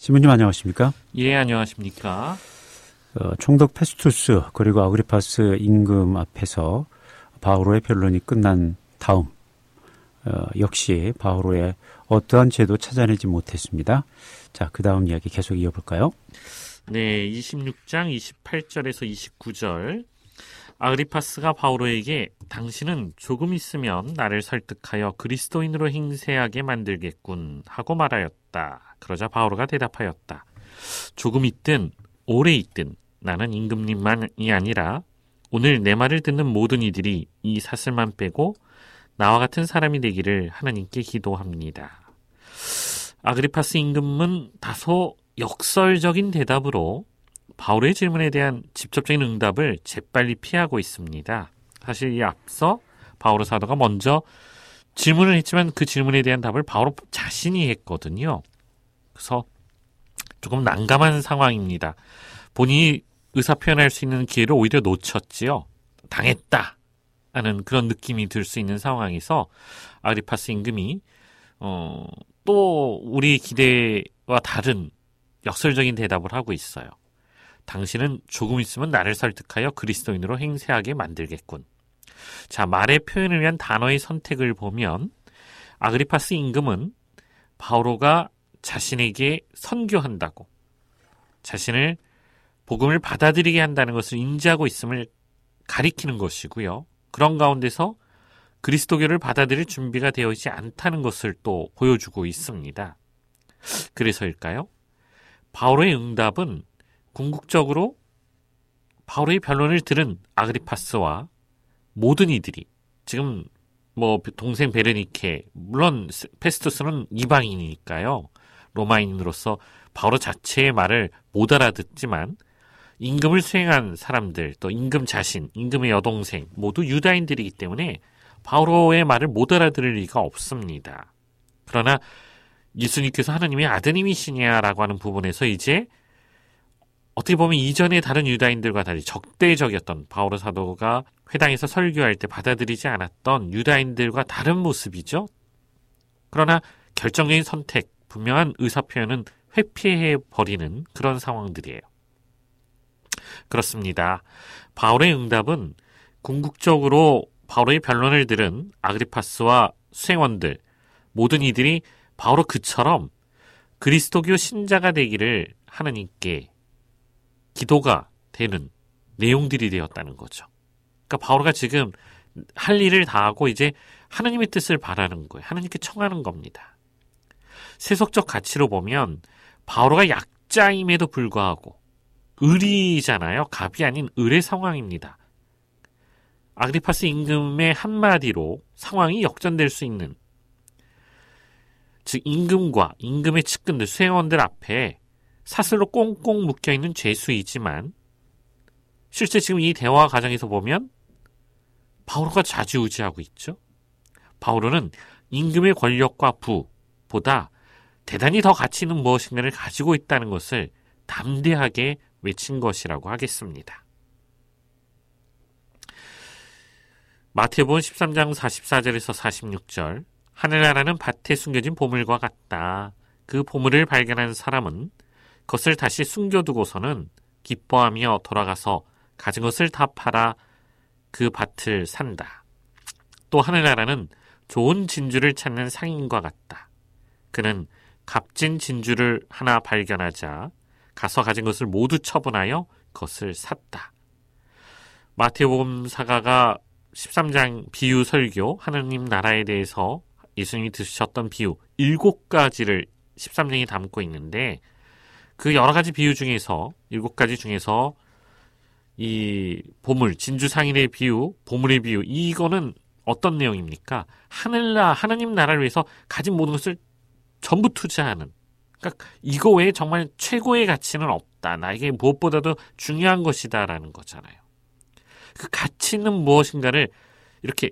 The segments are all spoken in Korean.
신부님 안녕하십니까? 예, 안녕하십니까? 총독 페스투스 그리고 아그리파스 임금 앞에서 바오로의 변론이 끝난 다음 역시 바오로의 어떠한 죄도 찾아내지 못했습니다. 자, 그 다음 이야기 계속 이어볼까요? 네, 26장 28절에서 29절. 아그리파스가 바오로에게 당신은 조금 있으면 나를 설득하여 그리스도인으로 행세하게 만들겠군 하고 말하였다. 그러자 바오로가 대답하였다. 조금 있든 오래 있든 나는 임금님만이 아니라 오늘 내 말을 듣는 모든 이들이 이 사슬만 빼고 나와 같은 사람이 되기를 하나님께 기도합니다. 아그리파스 임금은 다소 역설적인 대답으로 바오로의 질문에 대한 직접적인 응답을 재빨리 피하고 있습니다. 사실 이 앞서 바오로 사도가 먼저 질문을 했지만 그 질문에 대한 답을 바오로 자신이 했거든요. 그래서 조금 난감한 상황입니다. 본인이 의사표현할 수 있는 기회를 오히려 놓쳤지요. 당했다 하는 그런 느낌이 들 수 있는 상황에서 아그리파스 임금이 또 우리 기대와 다른 역설적인 대답을 하고 있어요. 당신은 조금 있으면 나를 설득하여 그리스도인으로 행세하게 만들겠군. 자, 말의 표현을 위한 단어의 선택을 보면 아그리파스 임금은 바오로가 자신에게 선교한다고, 자신을 복음을 받아들이게 한다는 것을 인지하고 있음을 가리키는 것이고요. 그런 가운데서 그리스도교를 받아들일 준비가 되어 있지 않다는 것을 또 보여주고 있습니다. 그래서일까요? 바오로의 응답은 궁극적으로 바오로의 변론을 들은 아그리파스와 모든 이들이, 지금 동생 베르니케, 물론 페스투스는 이방인이니까요. 로마인으로서 바오로 자체의 말을 못 알아듣지만 임금을 수행한 사람들, 또 임금 자신, 임금의 여동생 모두 유다인들이기 때문에 바오로의 말을 못 알아들을 리가 없습니다. 그러나 예수님께서 하나님의 아드님이시냐라고 하는 부분에서 이제 어떻게 보면 이전에 다른 유다인들과 달리 적대적이었던, 바오로 사도가 회당에서 설교할 때 받아들이지 않았던 유다인들과 다른 모습이죠. 그러나 결정적인 선택, 분명한 의사표현은 회피해버리는 그런 상황들이에요. 그렇습니다. 바울의 응답은 궁극적으로 바울의 변론을 들은 아그리파스와 수행원들, 모든 이들이 바로 그처럼 그리스도교 신자가 되기를 하나님께 기도가 되는 내용들이 되었다는 거죠. 그러니까 바오로가 지금 할 일을 다 하고 이제 하나님의 뜻을 바라는 거예요. 하나님께 청하는 겁니다. 세속적 가치로 보면 바오로가 약자임에도 불구하고 을이잖아요. 갑이 아닌 을의 상황입니다. 아그리파스 임금의 한마디로 상황이 역전될 수 있는, 즉 임금과 임금의 측근들, 수행원들 앞에 사슬로 꽁꽁 묶여있는 죄수이지만 실제 지금 이 대화 과정에서 보면 바오로가 좌지우지하고 있죠. 바오로는 임금의 권력과 부보다 대단히 더 가치 있는 무엇인가를 가지고 있다는 것을 담대하게 외친 것이라고 하겠습니다. 마태복음 13장 44절에서 46절, 하늘나라는 밭에 숨겨진 보물과 같다. 그 보물을 발견한 사람은 그것을 다시 숨겨두고서는 기뻐하며 돌아가서 가진 것을 다 팔아 그 밭을 산다. 또 하늘나라는 좋은 진주를 찾는 상인과 같다. 그는 값진 진주를 하나 발견하자 가서 가진 것을 모두 처분하여 그것을 샀다. 마태복음 사가가 13장 비유 설교, 하느님 나라에 대해서 예수님이 드셨던 비유 7가지를 13장이 담고 있는데, 그 여러 가지 비유 중에서 7가지 중에서 이 보물, 진주 상인의 비유, 보물의 비유, 이거는 어떤 내용입니까? 하나님 나라를 위해서 가진 모든 것을 전부 투자하는, 그러니까 이거 외에 정말 최고의 가치는 없다. 나에게 무엇보다도 중요한 것이다라는 거잖아요. 그 가치는 무엇인가를 이렇게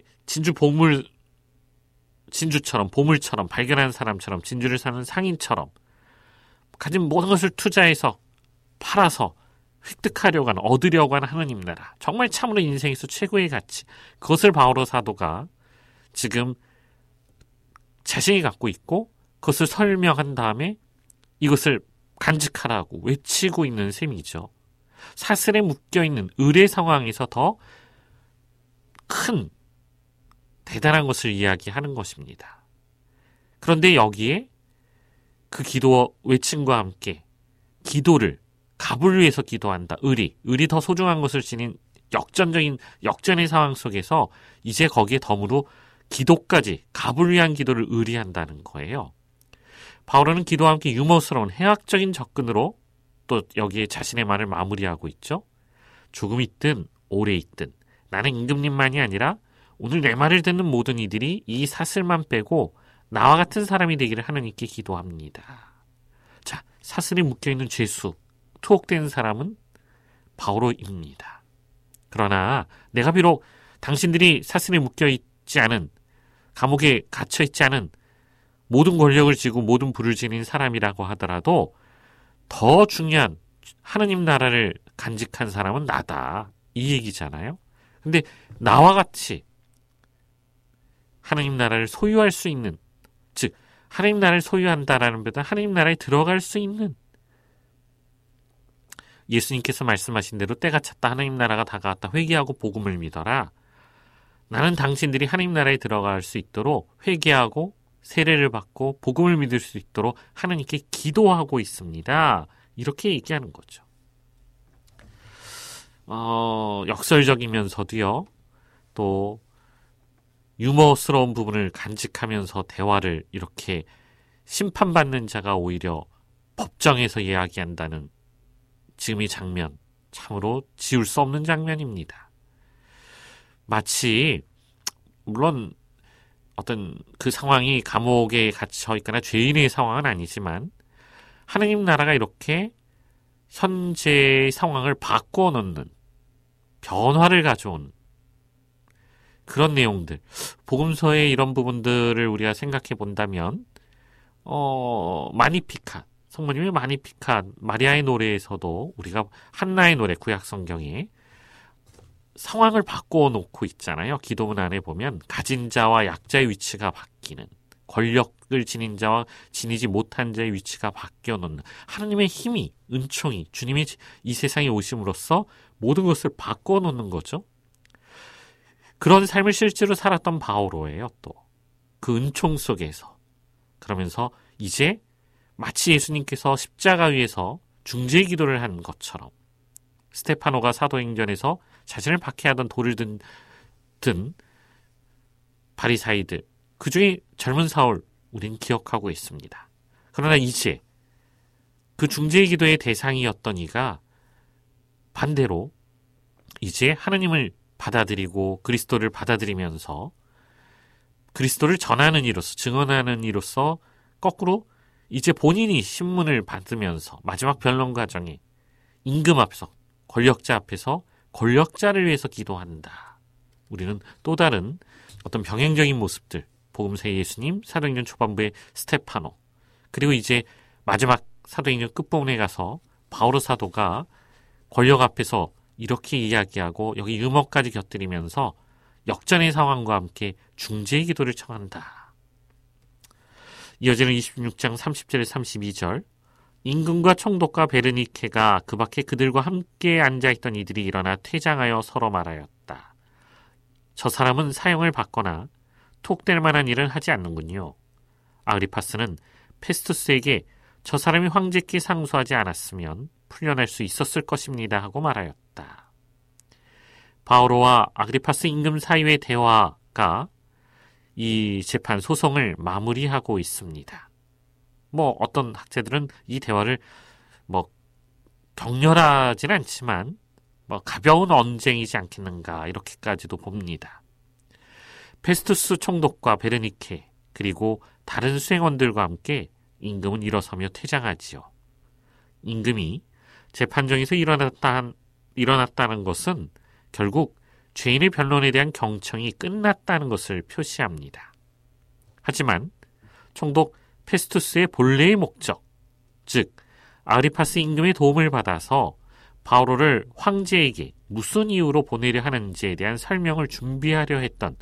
진주처럼, 보물처럼, 발견한 사람처럼, 진주를 사는 상인처럼 가진 모든 것을 투자해서 팔아서 획득하려고 하는, 얻으려고 하는 하나님 나라, 정말 참으로 인생에서 최고의 가치, 그것을 바오로 사도가 지금 자신이 갖고 있고 그것을 설명한 다음에 이것을 간직하라고 외치고 있는 셈이죠. 사슬에 묶여있는 을의 상황에서 더 큰 대단한 것을 이야기하는 것입니다. 그런데 여기에 그 기도 외침과 함께 기도를 갑을 위해서 기도한다. 을이 더 소중한 것을 지닌 역전의 상황 속에서 이제 거기에 덤으로 기도까지 갑을 위한 기도를 을이 한다는 거예요. 바울은 기도와 함께 유머스러운 해학적인 접근으로 또 여기에 자신의 말을 마무리하고 있죠. 조금 있든 오래 있든 나는 임금님만이 아니라 오늘 내 말을 듣는 모든 이들이 이 사슬만 빼고 나와 같은 사람이 되기를 하나님께 기도합니다. 자, 사슬이 묶여있는 죄수, 투옥된 사람은 바오로입니다. 그러나 내가 비록 당신들이 사슬에 묶여있지 않은, 감옥에 갇혀있지 않은 모든 권력을 쥐고 모든 부를 지닌 사람이라고 하더라도 더 중요한 하느님 나라를 간직한 사람은 나다. 이 얘기잖아요. 근데 나와 같이 하느님 나라를 소유할 수 있는, 즉 하느님 나라를 소유한다라는 것보다 하느님 나라에 들어갈 수 있는, 예수님께서 말씀하신 대로 때가 찼다, 하느님 나라가 다가왔다, 회개하고 복음을 믿어라. 나는 당신들이 하느님 나라에 들어갈 수 있도록 회개하고 세례를 받고 복음을 믿을 수 있도록 하느님께 기도하고 있습니다. 이렇게 얘기하는 거죠. 역설적이면서도요, 또 유머스러운 부분을 간직하면서 대화를 이렇게 심판받는 자가 오히려 법정에서 이야기한다는 지금 이 장면, 참으로 지울 수 없는 장면입니다. 마치 물론 어떤 그 상황이 감옥에 갇혀 있거나 죄인의 상황은 아니지만 하느님 나라가 이렇게 현재의 상황을 바꾸어 놓는, 변화를 가져온 그런 내용들, 복음서의 이런 부분들을 우리가 생각해 본다면 마니피칸, 성모님의 마니피칸, 마리아의 노래에서도 우리가 한나의 노래, 구약 성경에 상황을 바꾸어 놓고 있잖아요. 기도문 안에 보면 가진 자와 약자의 위치가 바뀌는, 권력을 지닌 자와 지니지 못한 자의 위치가 바뀌어 놓는 하나님의 힘이, 은총이, 주님이 이 세상에 오심으로써 모든 것을 바꾸어 놓는 거죠. 그런 삶을 실제로 살았던 바오로예요. 또 그 은총 속에서. 그러면서 이제 마치 예수님께서 십자가 위에서 중재 기도를 한 것처럼 스테파노가 사도행전에서 자신을 박해하던 돌을 든 바리사이들, 그중에 젊은 사울, 우린 기억하고 있습니다. 그러나 이제 그 중재 기도의 대상이었던 이가 반대로 이제 하느님을 받아들이고 그리스도를 받아들이면서 그리스도를 전하는 이로서, 증언하는 이로서 거꾸로 이제 본인이 신문을 받으면서 마지막 변론 과정에 임금 앞에서, 권력자 앞에서 권력자를 위해서 기도한다. 우리는 또 다른 어떤 병행적인 모습들, 복음서의 예수님, 사도행전 초반부의 스테파노, 그리고 이제 마지막 사도행전 끝부분에 가서 바오로 사도가 권력 앞에서 이렇게 이야기하고 여기 유머까지 곁들이면서 역전의 상황과 함께 중재의 기도를 청한다. 이어지는 26장 30절에 32절, 임금과 총독과 베르니케가 그 밖에 그들과 함께 앉아있던 이들이 일어나 퇴장하여 서로 말하였다. 저 사람은 사형을 받거나 톡될 만한 일은 하지 않는군요. 아그리파스는 페스투스에게 저 사람이 황제께 상소하지 않았으면 풀려날 수 있었을 것입니다 하고 말하였다. 바오로와 아그리파스 임금 사이의 대화가 이 재판 소송을 마무리하고 있습니다. 어떤 학자들은 이 대화를 격렬하진 않지만 가벼운 언쟁이지 않겠는가 이렇게까지도 봅니다. 페스투스 총독과 베르니케 그리고 다른 수행원들과 함께 임금은 일어서며 퇴장하지요. 임금이 재판정에서 일어났다는 것은 결국 죄인의 변론에 대한 경청이 끝났다는 것을 표시합니다. 하지만 총독 페스투스의 본래의 목적, 즉 아그리파스 임금의 도움을 받아서 바오로를 황제에게 무슨 이유로 보내려 하는지에 대한 설명을 준비하려 했던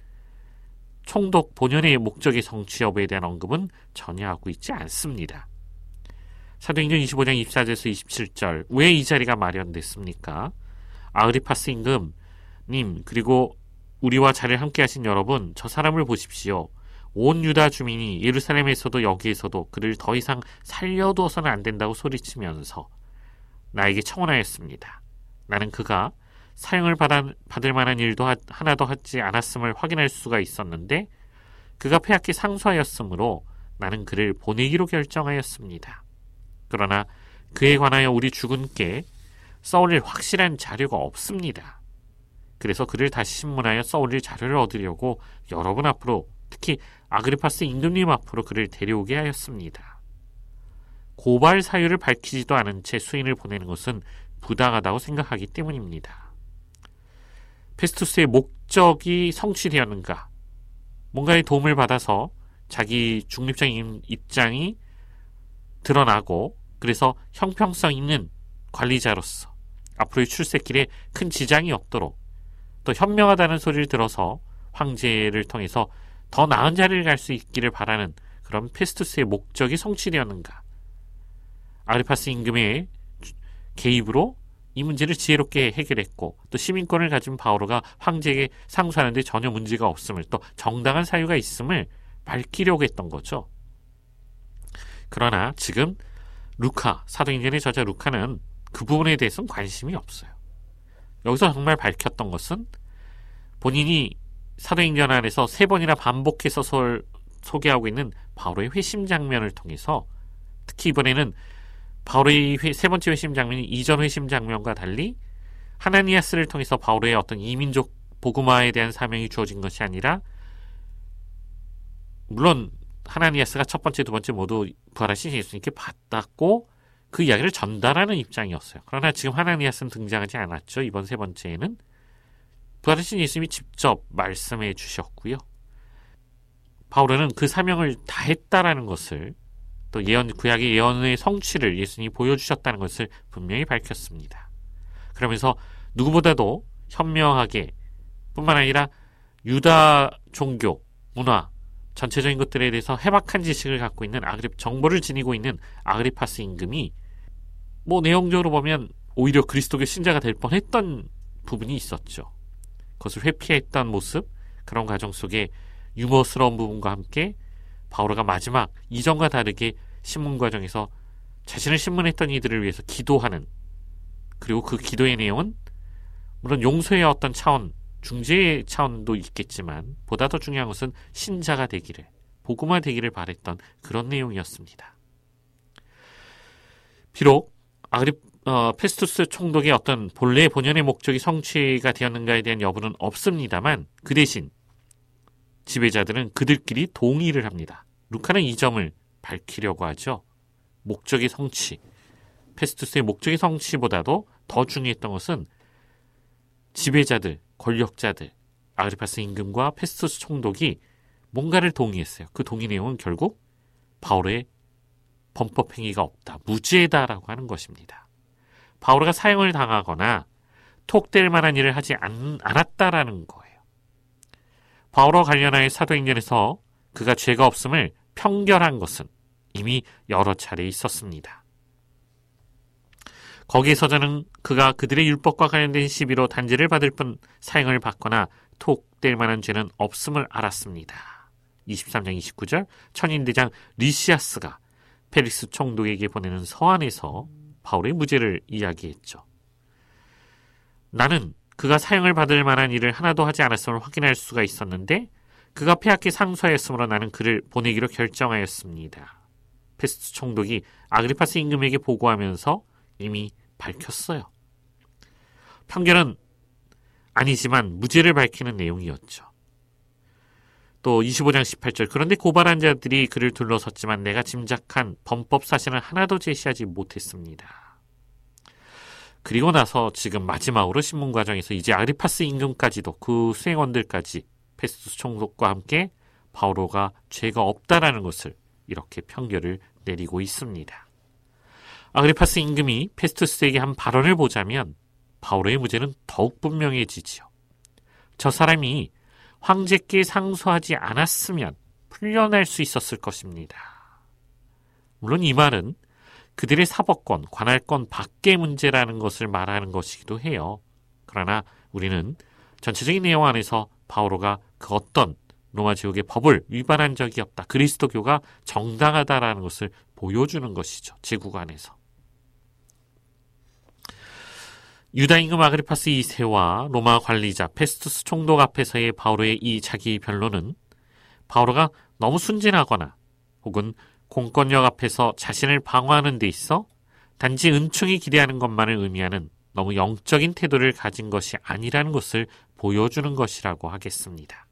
총독 본연의 목적의 성취 여부에 대한 언급은 전혀 하고 있지 않습니다. 사도행전 25장 24절에서 27절 왜 이 자리가 마련됐습니까? 아그리파스 임금님 그리고 우리와 자리를 함께 하신 여러분 저 사람을 보십시오. 온 유다 주민이 예루살렘에서도 여기에서도 그를 더 이상 살려두어서는 안 된다고 소리치면서 나에게 청원하였습니다. 나는 그가 사형을 받을 만한 일도 하나도 하지 않았음을 확인할 수가 있었는데 그가 폐하께 상소하였으므로 나는 그를 보내기로 결정하였습니다. 그러나 그에 관하여 우리 주군께 써올릴 확실한 자료가 없습니다. 그래서 그를 다시 신문하여 써올릴 자료를 얻으려고 여러분 앞으로 특히 아그리파스 임금님 앞으로 그를 데려오게 하였습니다. 고발 사유를 밝히지도 않은 채 수인을 보내는 것은 부당하다고 생각하기 때문입니다. 페스투스의 목적이 성취되었는가? 뭔가의 도움을 받아서 자기 중립적인 입장이 드러나고 그래서 형평성 있는 관리자로서 앞으로의 출세길에 큰 지장이 없도록 또 현명하다는 소리를 들어서 황제를 통해서 더 나은 자리를 갈 수 있기를 바라는 그런 페스투스의 목적이 성취되었는가? 아그리파스 임금의 개입으로 이 문제를 지혜롭게 해결했고 또 시민권을 가진 바오로가 황제에게 상소하는 데 전혀 문제가 없음을 또 정당한 사유가 있음을 밝히려고 했던 거죠. 그러나 지금 루카, 사도행전의 저자 루카는 그 부분에 대해서는 관심이 없어요. 여기서 정말 밝혔던 것은 본인이 사도행전 안에서 3번이나 반복해서 소개하고 있는 바오로의 회심 장면을 통해서 특히 이번에는 바오로의 3번째 회심 장면이 이전 회심 장면과 달리 하나니아스를 통해서 바오로의 어떤 이민족 복음화에 대한 사명이 주어진 것이 아니라 물론 하나니아스가 첫 번째, 두 번째 모두 부활하신 예수님께 받았고 그 이야기를 전달하는 입장이었어요. 그러나 지금 하나니아스는 등장하지 않았죠. 이번 3번째에는 부활하신 예수님이 직접 말씀해 주셨고요. 바오로는 그 사명을 다했다라는 것을 또 구약의 예언의 성취를 예수님이 보여주셨다는 것을 분명히 밝혔습니다. 그러면서 누구보다도 현명하게 뿐만 아니라 유다 종교, 문화, 전체적인 것들에 대해서 해박한 지식을 갖고 있는 정보를 지니고 있는 아그리파스 임금이 내용적으로 보면 오히려 그리스도교 신자가 될 뻔했던 부분이 있었죠. 그것을 회피했던 모습, 그런 과정 속에 유머스러운 부분과 함께 바오로가 마지막 이전과 다르게 신문 과정에서 자신을 신문했던 이들을 위해서 기도하는, 그리고 그 기도의 내용은 물론 용서의 어떤 차원, 중재의 차원도 있겠지만 보다 더 중요한 것은 신자가 되기를, 복음화 되기를 바랬던 그런 내용이었습니다. 비록 페스투스 총독의 어떤 본래의 본연의 목적이 성취가 되었는가에 대한 여부는 없습니다만 그 대신 지배자들은 그들끼리 동의를 합니다. 루카는 이 점을 밝히려고 하죠. 목적의 성취, 페스투스의 목적의 성취보다도 더 중요했던 것은 지배자들, 권력자들, 아그리파스 임금과 페스투스 총독이 뭔가를 동의했어요. 그 동의 내용은 결국 바오로의 범법 행위가 없다, 무죄다라고 하는 것입니다. 바오로가 사형을 당하거나 톡될 만한 일을 하지 않았다라는 거예요. 바오로와 관련하여 사도행전에서 그가 죄가 없음을 평결한 것은 이미 여러 차례 있었습니다. 거기에서 저는 그가 그들의 율법과 관련된 시비로 단죄를 받을 뿐 사형을 받거나 톡될 만한 죄는 없음을 알았습니다. 23장 29절 천인대장 리시아스가 페릭스 총독에게 보내는 서한에서 바울의 무죄를 이야기했죠. 나는 그가 사형을 받을 만한 일을 하나도 하지 않았음을 확인할 수가 있었는데 그가 폐하께 상소하였으므로 나는 그를 보내기로 결정하였습니다. 페스투스 총독이 아그리파스 임금에게 보고하면서 이미 밝혔어요. 판결은 아니지만 무죄를 밝히는 내용이었죠. 또 25장 18절 그런데 고발한 자들이 그를 둘러섰지만 내가 짐작한 범법 사실은 하나도 제시하지 못했습니다. 그리고 나서 지금 마지막으로 신문 과정에서 이제 아그리파스 임금까지도 그 수행원들까지 페스투스 총독과 함께 바오로가 죄가 없다라는 것을 이렇게 판결을 내리고 있습니다. 아그리파스 임금이 페스투스에게 한 발언을 보자면 바오로의 무죄는 더욱 분명해지지요. 저 사람이 황제께 상소하지 않았으면 풀려날 수 있었을 것입니다. 물론 이 말은 그들의 사법권, 관할권 밖의 문제라는 것을 말하는 것이기도 해요. 그러나 우리는 전체적인 내용 안에서 바오로가 그 어떤 로마 제국의 법을 위반한 적이 없다. 그리스도교가 정당하다라는 것을 보여주는 것이죠. 제국 안에서. 유다 임금 아그리파스 2세와 로마 관리자 페스투스 총독 앞에서의 바오로의 이 자기 변론은 바오로가 너무 순진하거나 혹은 공권력 앞에서 자신을 방어하는 데 있어 단지 은총이 기대하는 것만을 의미하는 너무 영적인 태도를 가진 것이 아니라는 것을 보여주는 것이라고 하겠습니다.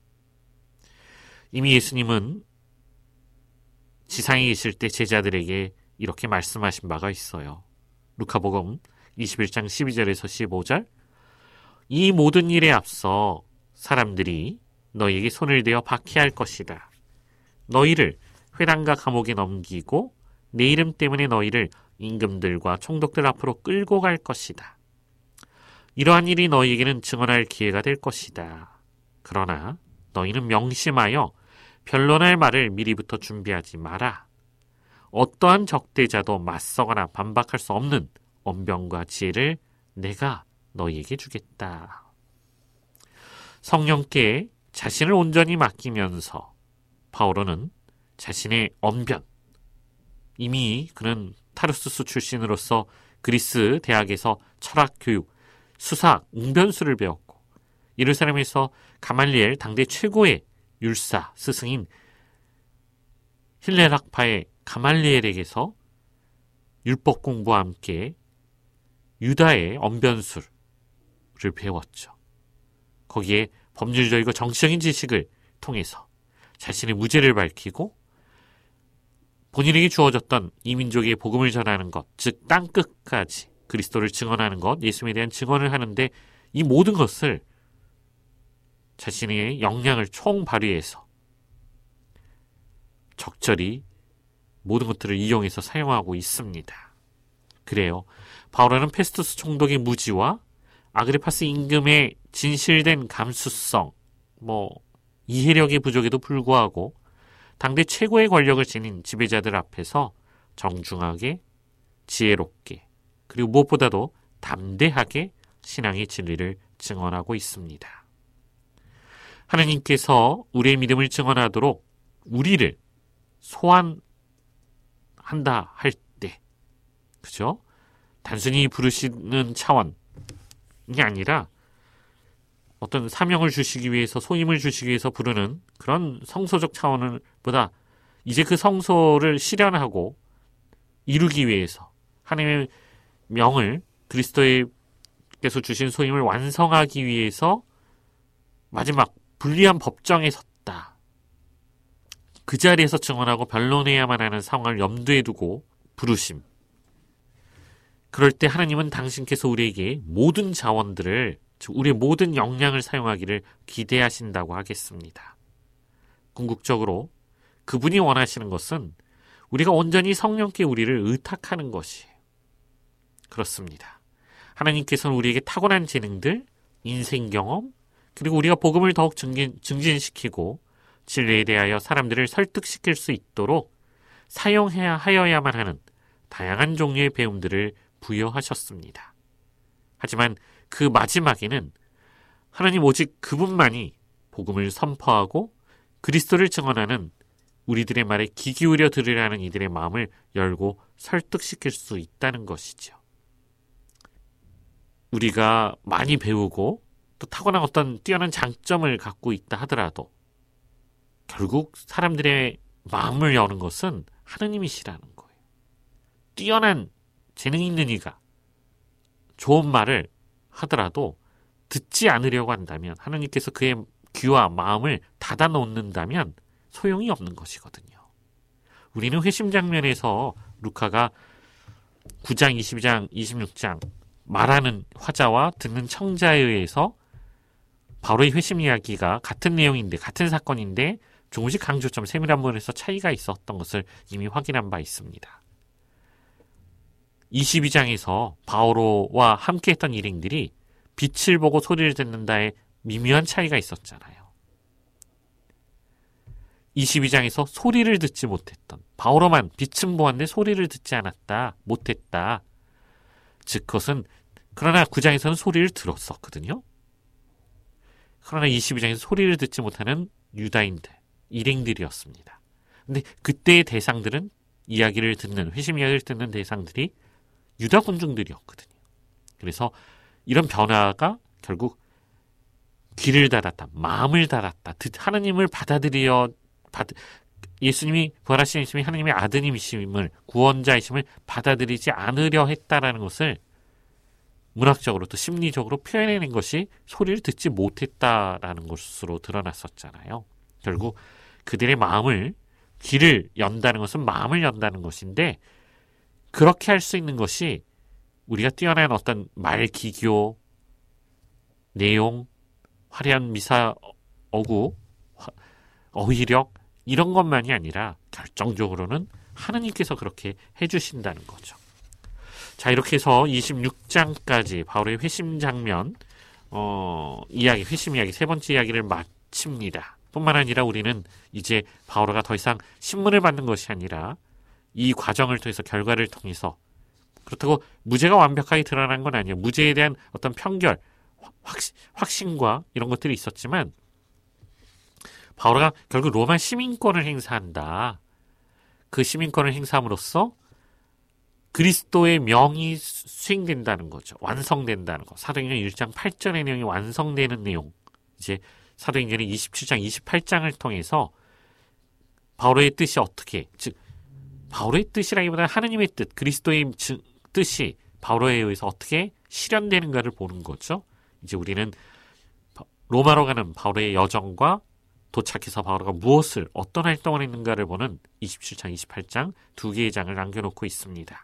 이미 예수님은 지상에 계실 때 제자들에게 이렇게 말씀하신 바가 있어요. 루카복음 21장 12절에서 15절, 이 모든 일에 앞서 사람들이 너희에게 손을 대어 박해할 것이다. 너희를 회당과 감옥에 넘기고 내 이름 때문에 너희를 임금들과 총독들 앞으로 끌고 갈 것이다. 이러한 일이 너희에게는 증언할 기회가 될 것이다. 그러나 너희는 명심하여 변론할 말을 미리부터 준비하지 마라. 어떠한 적대자도 맞서거나 반박할 수 없는 언변과 지혜를 내가 너희에게 주겠다. 성령께 자신을 온전히 맡기면서 바오로는 자신의 언변, 이미 그는 타르수스 출신으로서 그리스 대학에서 철학 교육, 수사학, 웅변수를 배웠고 예루살렘에서 가말리엘 당대 최고의 율사 스승인 힐렐학파의 가말리엘에게서 율법 공부와 함께 유다의 언변술을 배웠죠. 거기에 법률적이고 정치적인 지식을 통해서 자신의 무죄를 밝히고 본인에게 주어졌던 이민족의 복음을 전하는 것, 즉 땅끝까지 그리스도를 증언하는 것, 예수님에 대한 증언을 하는데 이 모든 것을 자신의 역량을 총발휘해서 적절히 모든 것들을 이용해서 사용하고 있습니다. 그래요. 바오로는 페스투스 총독의 무지와 아그리파스 임금의 진실된 감수성, 이해력의 부족에도 불구하고 당대 최고의 권력을 지닌 지배자들 앞에서 정중하게, 지혜롭게, 그리고 무엇보다도 담대하게 신앙의 진리를 증언하고 있습니다. 하나님께서 우리의 믿음을 증언하도록 우리를 소환한다 할 때, 그죠? 단순히 부르시는 차원이 아니라 어떤 사명을 주시기 위해서, 소임을 주시기 위해서 부르는 그런 성소적 차원을 보다 이제 그 성소를 실현하고 이루기 위해서 하나님의 명을, 그리스도께서 주신 소임을 완성하기 위해서 마지막 불리한 법정에 섰다. 그 자리에서 증언하고 변론해야만 하는 상황을 염두에 두고 부르심. 그럴 때 하나님은 당신께서 우리에게 모든 자원들을, 즉 우리의 모든 역량을 사용하기를 기대하신다고 하겠습니다. 궁극적으로 그분이 원하시는 것은 우리가 온전히 성령께 우리를 의탁하는 것이에요. 그렇습니다. 하나님께서는 우리에게 타고난 재능들, 인생 경험, 그리고 우리가 복음을 더욱 증진시키고 진리에 대하여 사람들을 설득시킬 수 있도록 사용해야 하여야만 하는 다양한 종류의 배움들을 부여하셨습니다. 하지만 그 마지막에는 하나님 오직 그분만이 복음을 선포하고 그리스도를 증언하는 우리들의 말에 귀 기울여 들으라는 이들의 마음을 열고 설득시킬 수 있다는 것이죠. 우리가 많이 배우고 또 타고난 어떤 뛰어난 장점을 갖고 있다 하더라도 결국 사람들의 마음을 여는 것은 하느님이시라는 거예요. 뛰어난 재능이 있는 이가 좋은 말을 하더라도 듣지 않으려고 한다면, 하나님께서 그의 귀와 마음을 닫아 놓는다면 소용이 없는 것이거든요. 우리는 회심 장면에서 루카가 9장, 22장, 26장 말하는 화자와 듣는 청자에 의해서 바로의 회심 이야기가 같은 내용인데, 같은 사건인데 조금씩 강조점, 세밀한 부분에서 차이가 있었던 것을 이미 확인한 바 있습니다. 22장에서 바오로와 함께했던 일행들이 빛을 보고 소리를 듣는다에 미묘한 차이가 있었잖아요. 22장에서 소리를 듣지 못했던 바오로만 빛은 보았는데 소리를 듣지 않았다. 못했다. 즉 그것은 그러나 9장에서는 소리를 들었었거든요. 그러나 22장에서 소리를 듣지 못하는 유다인들, 일행들이었습니다. 근데 그때의 대상들은 이야기를 듣는, 회심 이야기를 듣는 대상들이 유다 군중들이었거든요. 그래서 이런 변화가 결국 귀를 닫았다, 마음을 닫았다, 하나님을 예수님이 부활하신 예수님이 하나님의 아드님이심을, 구원자이심을 받아들이지 않으려 했다라는 것을 문학적으로 또 심리적으로 표현해낸 것이 소리를 듣지 못했다라는 것으로 드러났었잖아요. 결국 그들의 마음을, 귀를 연다는 것은 마음을 연다는 것인데, 그렇게 할 수 있는 것이 우리가 뛰어난 어떤 말 기교, 내용, 화려한 미사, 어구, 어휘력 이런 것만이 아니라 결정적으로는 하나님께서 그렇게 해주신다는 거죠. 자, 이렇게 해서 26장까지 바울의 회심 장면 이야기, 회심 이야기 세 번째 이야기를 마칩니다. 뿐만 아니라 우리는 이제 바오로가 더 이상 신문을 받는 것이 아니라 이 과정을 통해서, 결과를 통해서, 그렇다고 무죄가 완벽하게 드러난 건 아니에요. 무죄에 대한 어떤 편결, 확신과 이런 것들이 있었지만 바오로가 결국 로마 시민권을 행사한다. 그 시민권을 행사함으로써 그리스도의 명이 수행된다는 거죠. 완성된다는 거. 사도행전 1장 8절의 내용이 완성되는 내용. 이제 사도행전의 27장, 28장을 통해서 바오로의 뜻이 어떻게, 즉 바오로의 뜻이라기보다 하나님의 뜻, 그리스도의 뜻이 바오로에 의해서 어떻게 실현되는가를 보는 거죠. 이제 우리는 로마로 가는 바오로의 여정과 도착해서 바오로가 무엇을, 어떤 활동을 했는가를 보는 27장, 28장 두 개의 장을 남겨놓고 있습니다.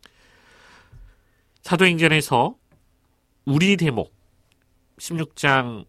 사도행전에서 우리 대목 16장과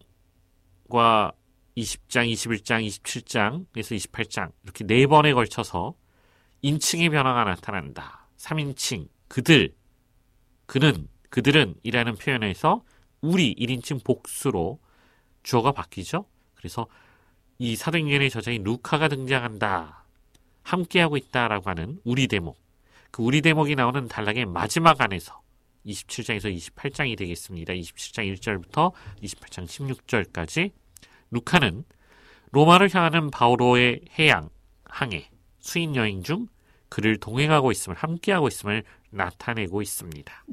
20장, 21장, 27장에서 28장 이렇게 네 번에 걸쳐서 인칭의 변화가 나타난다. 3인칭, 그들, 그는, 그들은 이라는 표현에서 우리 1인칭 복수로 주어가 바뀌죠. 그래서 이 사도행전의 저자인 루카가 등장한다. 함께하고 있다라고 하는 우리 대목. 그 우리 대목이 나오는 단락의 마지막 안에서 27장에서 28장이 되겠습니다. 27장 1절부터 28장 16절까지 루카는 로마를 향하는 바오로의 항해, 수인 여행 중 그를 동행하고 있음을, 함께하고 있음을 나타내고 있습니다.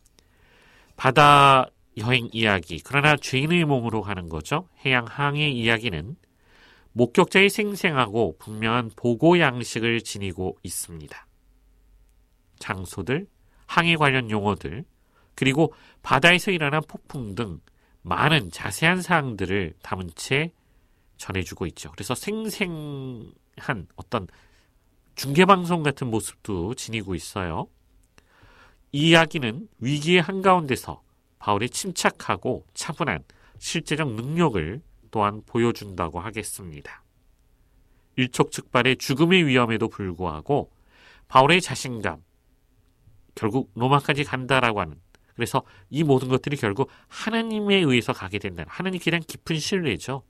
바다 여행 이야기, 그러나 죄인의 몸으로 가는 거죠. 해양 항해 이야기는 목격자의 생생하고 분명한 보고 양식을 지니고 있습니다. 장소들, 항해 관련 용어들, 그리고 바다에서 일어난 폭풍 등 많은 자세한 사항들을 담은 채 전해주고 있죠. 그래서 생생한 어떤 중계방송 같은 모습도 지니고 있어요. 이 이야기는 위기의 한가운데서 바울의 침착하고 차분한 실제적 능력을 또한 보여준다고 하겠습니다. 일촉즉발의 죽음의 위험에도 불구하고 바울의 자신감, 결국 로마까지 간다라고 하는, 그래서 이 모든 것들이 결국 하나님에 의해서 가게 된다는, 하나님께 대한 깊은 신뢰죠.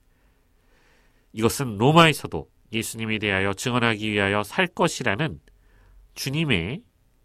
이것은 로마에서도 예수님에 대하여 증언하기 위하여 살 것이라는 주님의,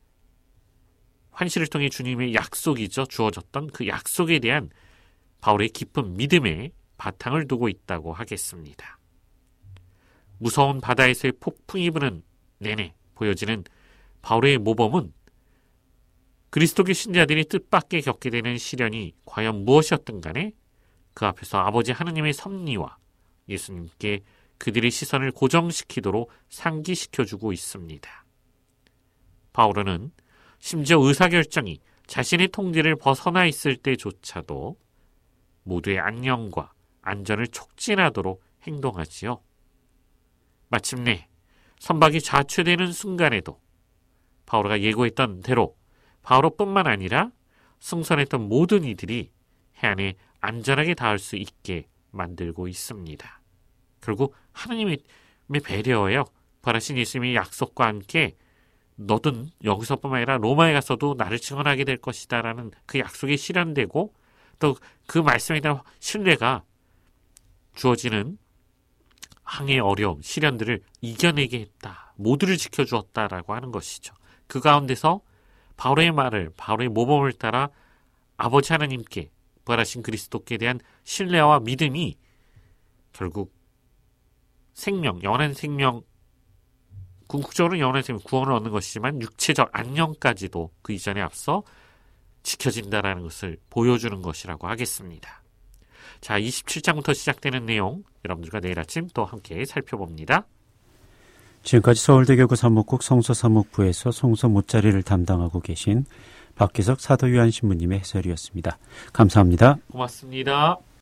환시를 통해 주님의 약속이죠. 주어졌던 그 약속에 대한 바울의 깊은 믿음의 바탕을 두고 있다고 하겠습니다. 무서운 바다에서의 폭풍이 부는 내내 보여지는 바울의 모범은 그리스도교 신자들이 뜻밖의 겪게 되는 시련이 과연 무엇이었든 간에 그 앞에서 아버지 하나님의 섭리와 예수님께 그들의 시선을 고정시키도록 상기시켜주고 있습니다. 바울은 심지어 의사결정이 자신의 통제를 벗어나 있을 때조차도 모두의 안녕과 안전을 촉진하도록 행동하지요. 마침내 선박이 좌초되는 순간에도 바오로가 예고했던 대로 바오로뿐만 아니라 승선했던 모든 이들이 해안에 안전하게 닿을 수 있게 만들고 있습니다. 결국 하나님의 배려예요. 부활하신 예수님의 약속과 함께 너든 여기서뿐만 아니라 로마에 가서도 나를 증언하게 될 것이다 라는 그 약속이 실현되고 또 그 말씀에 대한 신뢰가 주어지는 항해의 어려움, 시련들을 이겨내게 했다. 모두를 지켜주었다라고 하는 것이죠. 그 가운데서 바울의 말을, 바울의 모범을 따라 아버지 하나님께, 부활하신 그리스도께 대한 신뢰와 믿음이 결국 생명, 영원한 생명, 궁극적으로 영원한 생명, 구원을 얻는 것이지만 육체적 안녕까지도 그 이전에 앞서 지켜진다라는 것을 보여주는 것이라고 하겠습니다. 자, 27장부터 시작되는 내용 여러분들과 내일 아침 또 함께 살펴봅니다. 지금까지 서울대교구 사목국 성서사목부에서 성서 못자리를 담당하고 계신 박기석 사도요한 신부님의 해설이었습니다. 감사합니다. 고맙습니다.